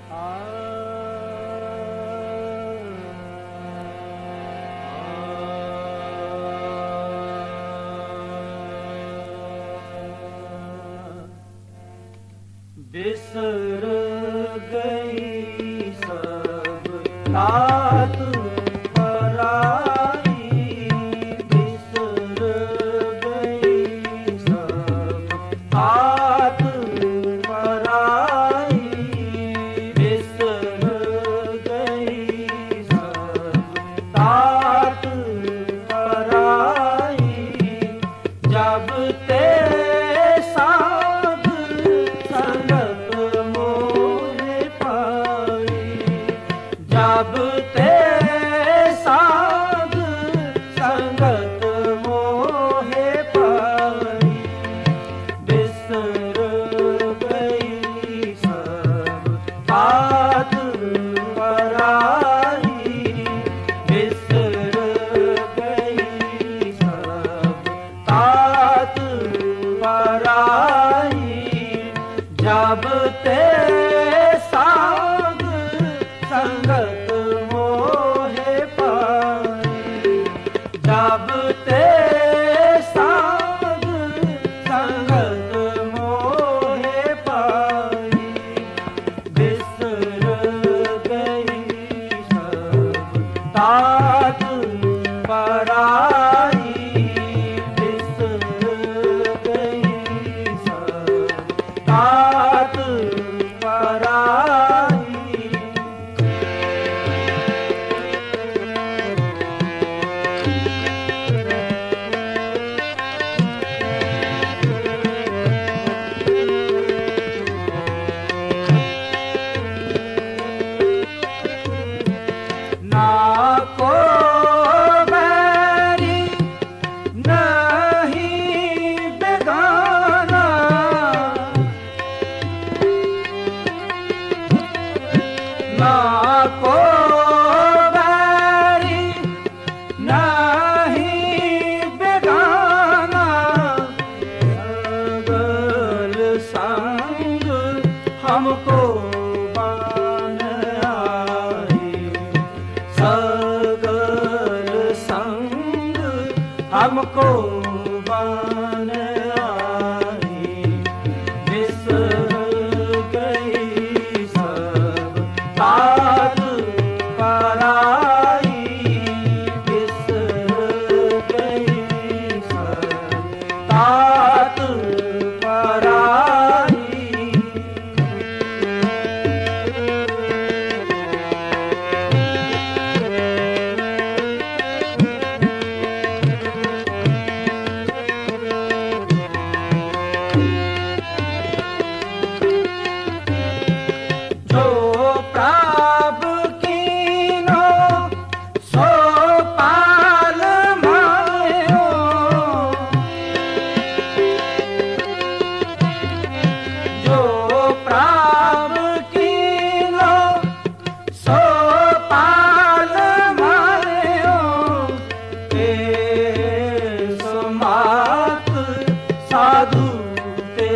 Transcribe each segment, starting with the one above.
बिसर गई सब तात पराई, बिसर गई सब तात पराई, बिसर गई सब तात पराई। जब ते जब ते साध संगत मोहे पाई, बिसर गई सब तात पराई, बिसर गई सब तात पराई। जब ते साध संगत मोहे पाई, जब ते साध संगत मोहे पाई, बिसर गई सब तात पराई, बिसर गई सब तात पराई। ना को बैरी नहीं बेगाना, ना को बैरी नहीं बेगाना, सगल संग हमको बान आई, सगल संग हमको बान आई। बिसर गई सब तात पराई, बिसर गई सब तात पराई। जो प्राप कीनो सो पाल मायो, जो प्राप कीनो सो पाल मायो, ते समात साधु ते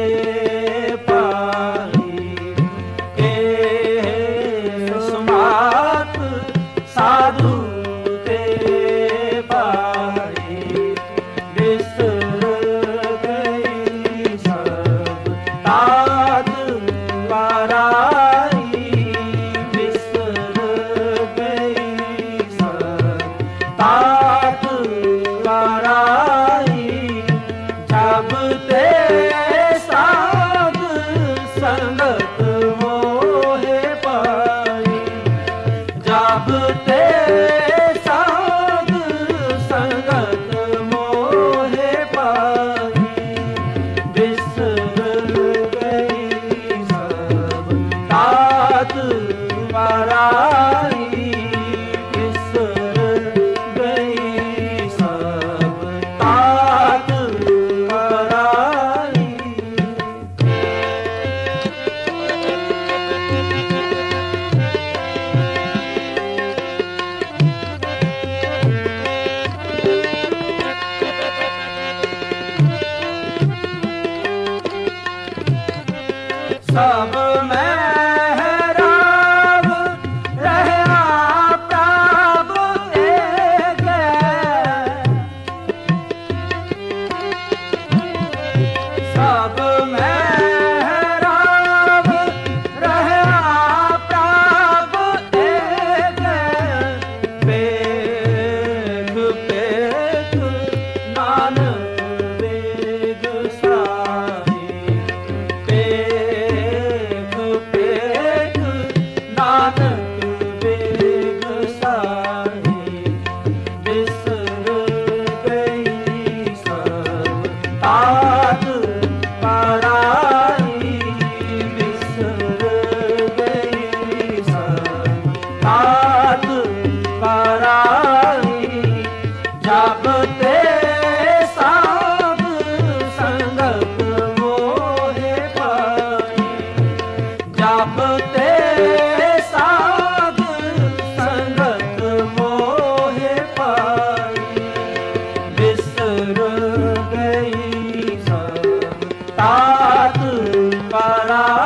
पाई, साधु ते पाई। बिसर गई सब तात पराई, बिसर गई सब तात पराई। जब ते साध संगत मोहे पाई, जब ते साध संगत मोहे पाई, बिसर गई सब तात पराई, बिसर गई सब तात पराई। सब मेहरारू अब ते साध संगत मोहे पाई, बिसर गई सब तात पराई।